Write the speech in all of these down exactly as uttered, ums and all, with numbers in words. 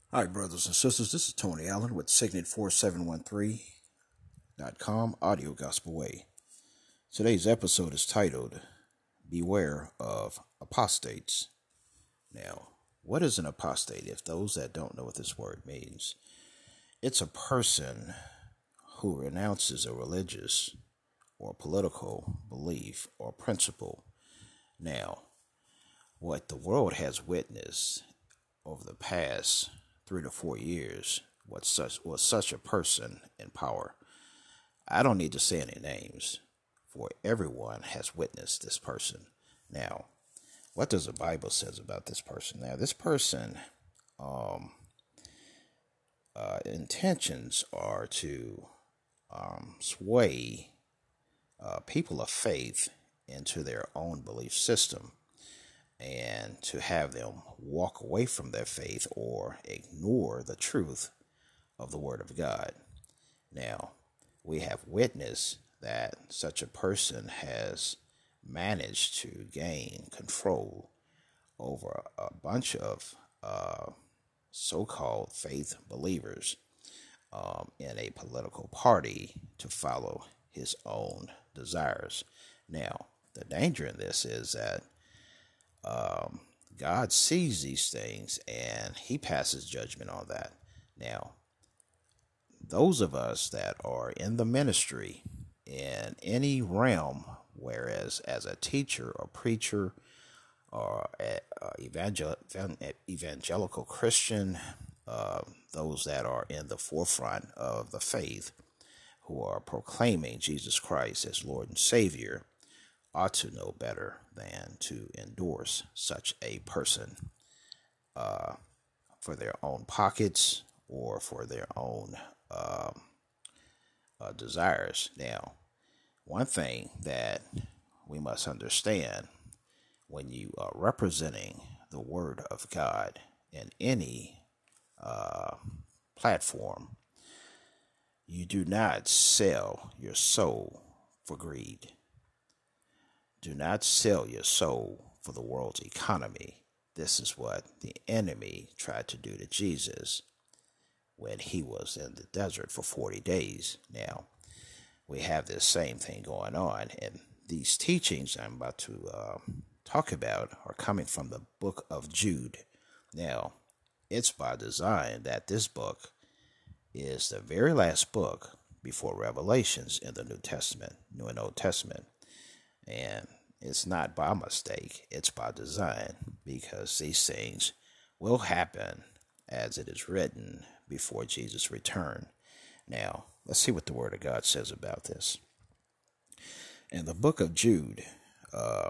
Hi, brothers and sisters. This is Tony Allen with Signet four seven one three dot com Audio Gospel Way. Today's episode is titled Beware of Apostates. Now, what is an apostate? If those that don't know what this word means, it's a person who renounces a religious or political belief or principle. Now, what the world has witnessed over the past three to four years was such was such a person in power. I don't need to say any names, for everyone has witnessed this person. Now, what does the Bible says about this person? Now, this person, um, uh, intentions are to um, sway uh, people of faith into their own belief system, and to have them walk away from their faith or ignore the truth of the Word of God. Now, we have witnessed that such a person has managed to gain control over a bunch of uh, so-called faith believers um, in a political party to follow his own desires. Now, the danger in this is that Um, God sees these things and he passes judgment on that. Now, those of us that are in the ministry in any realm, whereas as a teacher or preacher or a, a evangel- evangelical Christian, uh, those that are in the forefront of the faith, who are proclaiming Jesus Christ as Lord and Savior, ought to know better than to endorse such a person uh, for their own pockets or for their own um, uh, desires. Now, one thing that we must understand when you are representing the Word of God in any uh, platform, you do not sell your soul for greed. Do not sell your soul for the world's economy. This is what the enemy tried to do to Jesus when he was in the desert for forty days. Now, we have this same thing going on, and these teachings I'm about to uh, talk about are coming from the book of Jude. Now, it's by design that this book is the very last book before Revelations in the New Testament, New and Old Testament. And it's not by mistake, it's by design, because these things will happen as it is written before Jesus' return. Now, let's see what the Word of God says about this. In the book of Jude, uh,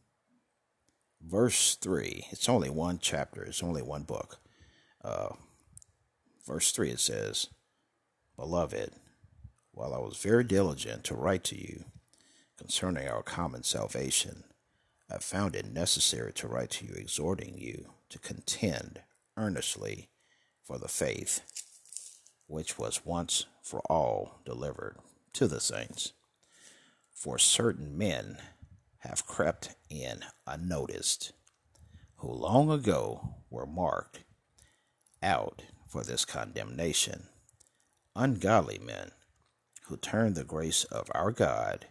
verse three, it's only one chapter, it's only one book. Uh, verse three, it says, "Beloved, while I was very diligent to write to you concerning our common salvation, I found it necessary to write to you, exhorting you to contend earnestly for the faith which was once for all delivered to the saints. For certain men have crept in unnoticed, who long ago were marked out for this condemnation, ungodly men who turn the grace of our God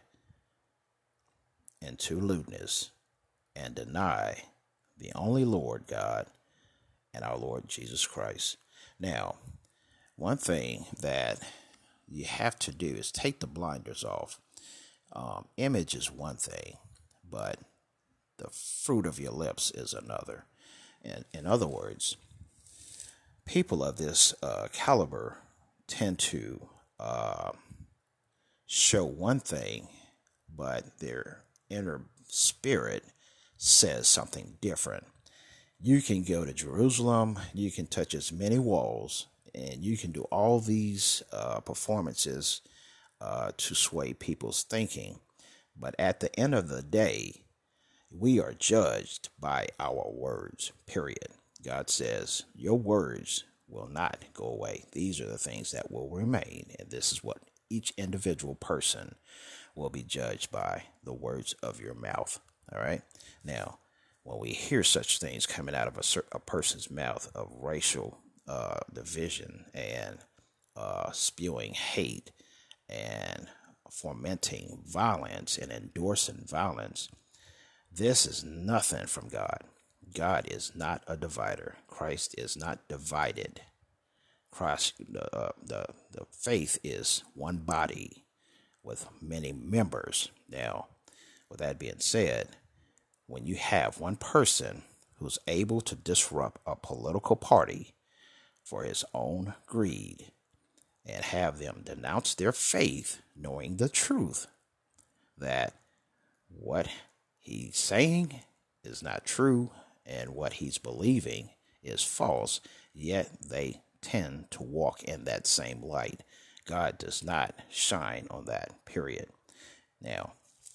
into lewdness, and deny the only Lord God and our Lord Jesus Christ." Now, one thing that you have to do is take the blinders off. Um, image is one thing, but the fruit of your lips is another. And in other words, people of this uh, caliber tend to uh, show one thing, but their inner spirit says something different. You can go to Jerusalem, you can touch as many walls, and you can do all these uh, performances uh, to sway people's thinking. But at the end of the day, we are judged by our words, period. God says, your words will not go away. These are the things that will remain, and this is what each individual person will be judged by, the words of your mouth. All right? Now, when we hear such things coming out of a, a person's mouth of racial uh, division and uh, spewing hate and fomenting violence and endorsing violence, this is nothing from God. God is not a divider. Christ is not divided. Christ, uh, the, the faith is one body with many members. Now, with that being said, when you have one person who's able to disrupt a political party for his own greed and have them denounce their faith, knowing the truth that what he's saying is not true and what he's believing is false, yet they tend to walk in that same light. God does not shine on that, period. Now,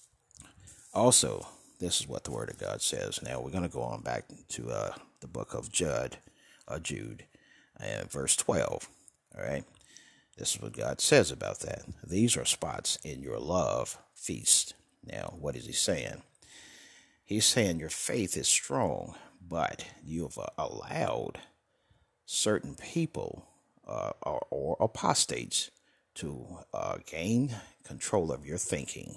also, this is what the Word of God says. Now, we're going to go on back to uh, the book of Jude, uh, Jude, and verse twelve. All right, this is what God says about that. These are spots in your love feast. Now, what is he saying? He's saying your faith is strong, but you've uh, allowed certain people uh, or, or apostates to uh, gain control of your thinking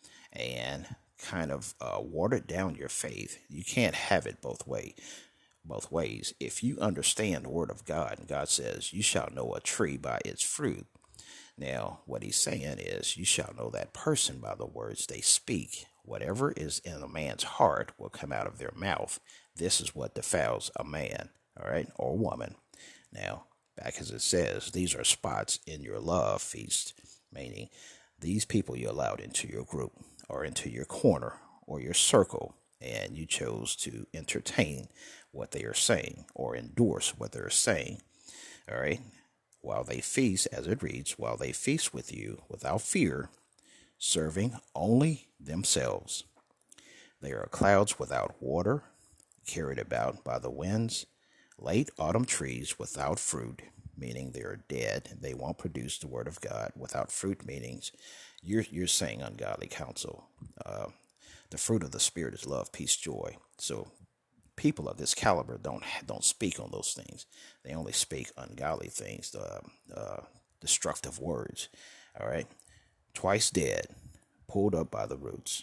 and kind of uh, watered down your faith. You can't have it both way, both ways. If you understand the Word of God, and God says, you shall know a tree by its fruit. Now, what he's saying is, you shall know that person by the words they speak. Whatever is in a man's heart will come out of their mouth. This is what defiles a man, all right, or woman. Now, back as it says, these are spots in your love feast, meaning these people you allowed into your group or into your corner or your circle, and you chose to entertain what they are saying or endorse what they're saying, all right? While they feast, as it reads, while they feast with you without fear, serving only themselves. They are clouds without water, carried about by the winds, late autumn trees without fruit, meaning they are dead. They won't produce the word of God. Without fruit meanings you're you're saying ungodly counsel. Uh, the fruit of the Spirit is love, peace, joy. So people of this caliber don't don't speak on those things. They only speak ungodly things, uh, uh, destructive words. All right, twice dead, pulled up by the roots,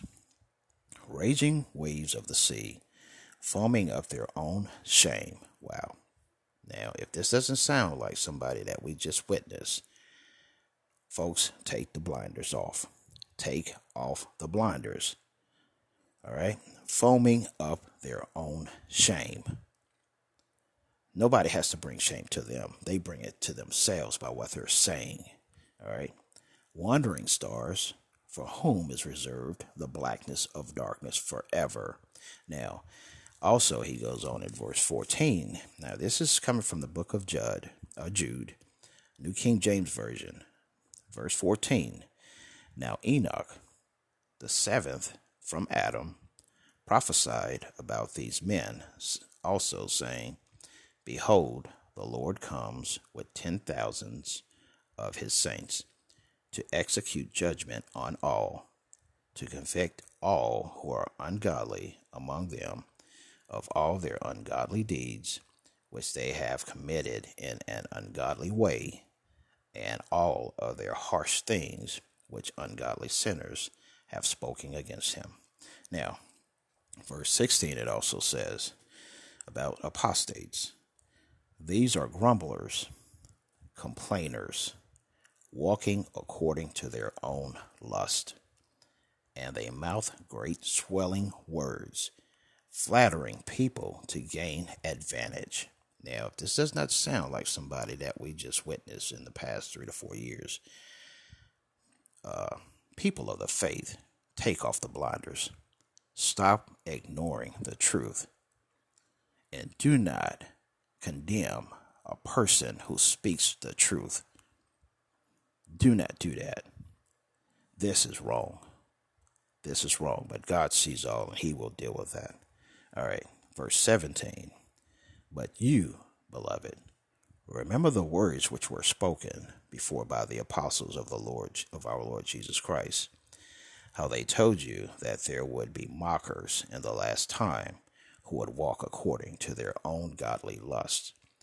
raging waves of the sea, foaming up their own shame. Wow. Now, if this doesn't sound like somebody that we just witnessed, folks, take the blinders off. Take off the blinders. All right? Foaming up their own shame. Nobody has to bring shame to them. They bring it to themselves by what they're saying. All right? Wandering stars, for whom is reserved the blackness of darkness forever. Now, also, he goes on in verse fourteen. Now, this is coming from the book of Jude, uh, Jude, New King James Version, verse fourteen. Now, Enoch, the seventh from Adam, prophesied about these men, also saying, Behold, the Lord comes with ten thousands of his saints to execute judgment on all, to convict all who are ungodly among them of all their ungodly deeds, which they have committed in an ungodly way, and all of their harsh things, which ungodly sinners have spoken against him. Now, verse sixteen, it also says about apostates. These are grumblers, complainers, walking according to their own lust, and they mouth great swelling words, flattering people to gain advantage. Now, if this does not sound like somebody that we just witnessed in the past three to four years, uh, people of the faith, take off the blinders. Stop ignoring the truth. And do not condemn a person who speaks the truth. Do not do that. This is wrong. This is wrong, but God sees all and he will deal with that. All right, verse seventeen. But you, beloved, remember the words which were spoken before by the apostles of the Lord, of our Lord Jesus Christ, how they told you that there would be mockers in the last time who would walk according to their own godly lust.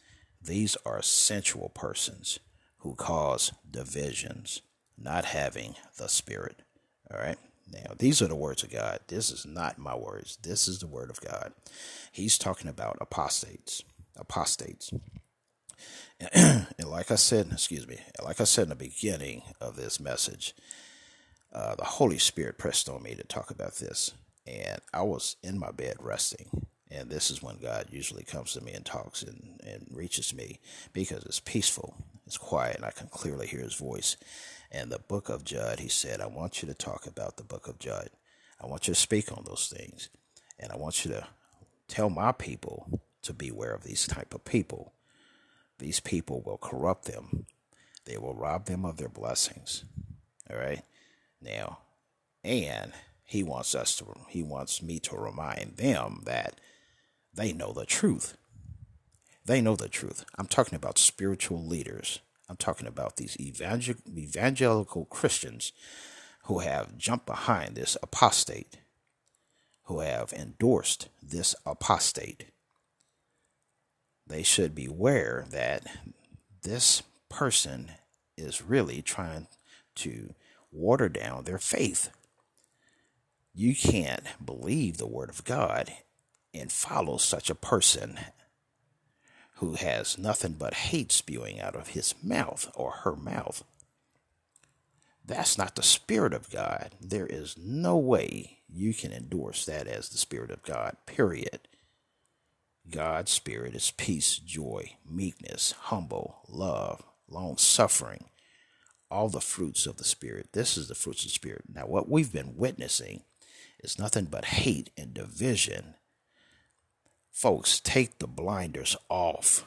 These are sensual persons who cause divisions, not having the Spirit. All right. Now, these are the words of God. This is not my words. This is the word of God. He's talking about apostates. Apostates. And like I said, excuse me, like I said in the beginning of this message, uh, the Holy Spirit pressed on me to talk about this. And I was in my bed resting. And this is when God usually comes to me and talks and, and reaches me, because it's peaceful, it's quiet, and I can clearly hear his voice. And the book of Judd, he said, I want you to talk about the book of Judd. I want you to speak on those things. And I want you to tell my people to beware of these type of people. These people will corrupt them. They will rob them of their blessings. All right. Now, and he wants us to, he wants me to remind them that they know the truth. They know the truth. I'm talking about spiritual leaders. I'm talking about these evangel- evangelical Christians who have jumped behind this apostate, who have endorsed this apostate. They should beware that this person is really trying to water down their faith. You can't believe the word of God and follow such a person who has nothing but hate spewing out of his mouth or her mouth. That's not the Spirit of God. There is no way you can endorse that as the Spirit of God, period. God's Spirit is peace, joy, meekness, humble, love, long-suffering, all the fruits of the Spirit. This is the fruits of the Spirit. Now, what we've been witnessing is nothing but hate and division. Folks, take the blinders off.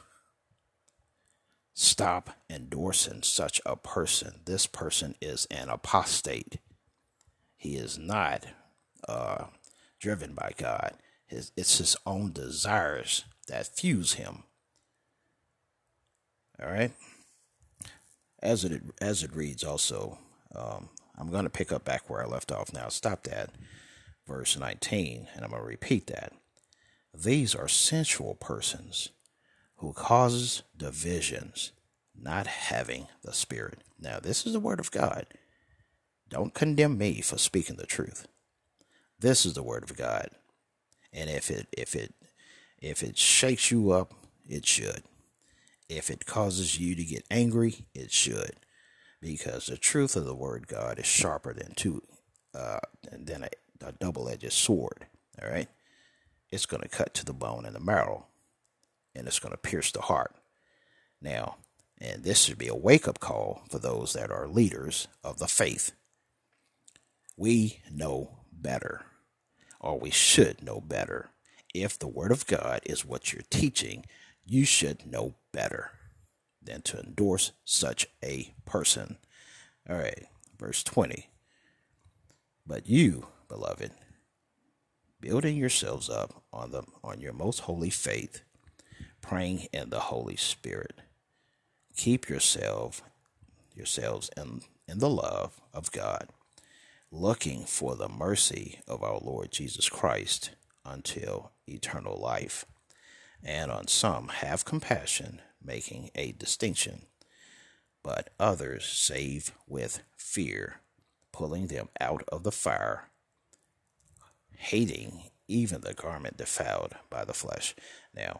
Stop endorsing such a person. This person is an apostate. He is not uh, driven by God. His, it's his own desires that fuse him. All right. As it as it reads also, um, I'm going to pick up back where I left off now. Stopped at verse nineteen, and I'm going to repeat that. These are sensual persons who causes divisions, not having the Spirit. Now, this is the word of God. Don't condemn me for speaking the truth. This is the word of God. And if it if it if it shakes you up, it should. If it causes you to get angry, it should. Because the truth of the word God is sharper than two uh than a, a double-edged sword. All right. It's going to cut to the bone and the marrow, and it's going to pierce the heart. Now, and this should be a wake-up call for those that are leaders of the faith. We know better, or we should know better. If the word of God is what you're teaching, you should know better than to endorse such a person. All right, verse twenty. But you, beloved, building yourselves up on the on your most holy faith, praying in the Holy Spirit. Keep yourself yourselves in, in the love of God, looking for the mercy of our Lord Jesus Christ until eternal life. And on some have compassion, making a distinction, but others save with fear, pulling them out of the fire, hating even the garment defiled by the flesh. Now,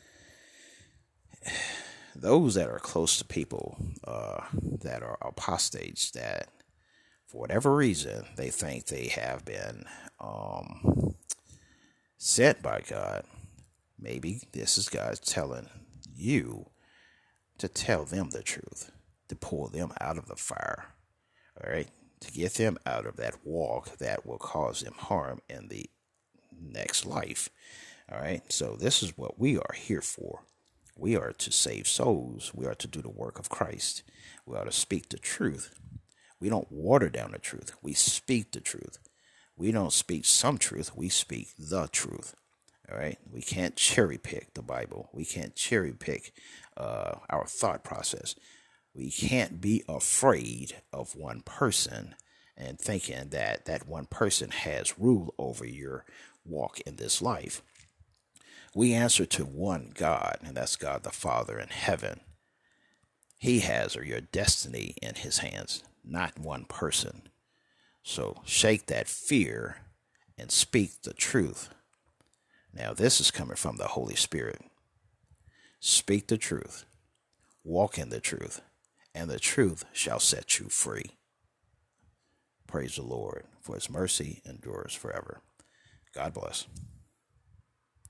those that are close to people uh, that are apostates, that for whatever reason they think they have been um, sent by God, maybe this is God telling you to tell them the truth, to pull them out of the fire, all right, to get them out of that walk that will cause them harm in the next life. All right. So this is what we are here for. We are to save souls. We are to do the work of Christ. We are to speak the truth. We don't water down the truth. We speak the truth. We don't speak some truth. We speak the truth. All right. We can't cherry pick the Bible. We can't cherry pick uh, our thought process. We can't be afraid of one person and thinking that that one person has rule over your walk in this life. We answer to one God, and that's God the Father in heaven. He has or your destiny in his hands, not one person. So shake that fear and speak the truth. Now, this is coming from the Holy Spirit. Speak the truth, walk in the truth, and the truth shall set you free. Praise the Lord, for his mercy endures forever. God bless.